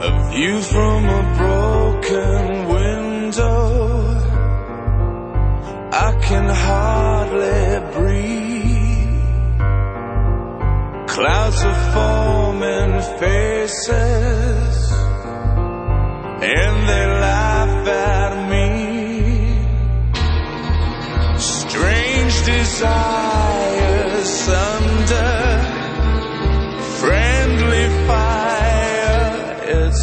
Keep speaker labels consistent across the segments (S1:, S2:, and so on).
S1: view from a broken window. I can hardly breathe. Clouds of forming faces, and they laugh at me. Strange desires under friendly fire. It's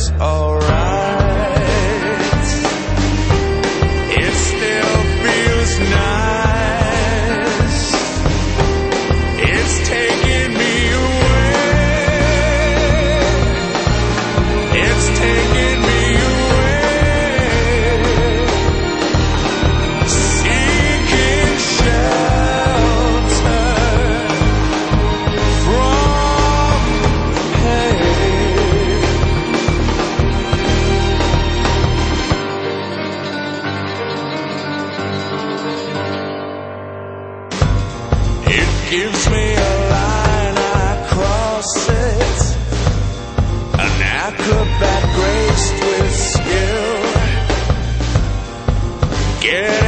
S1: alright. It still feels nice. It's taking me away. It's taking me away. Seeking shelter from pain. It gives me a line, I cross it. An acrobat graced with skill. Get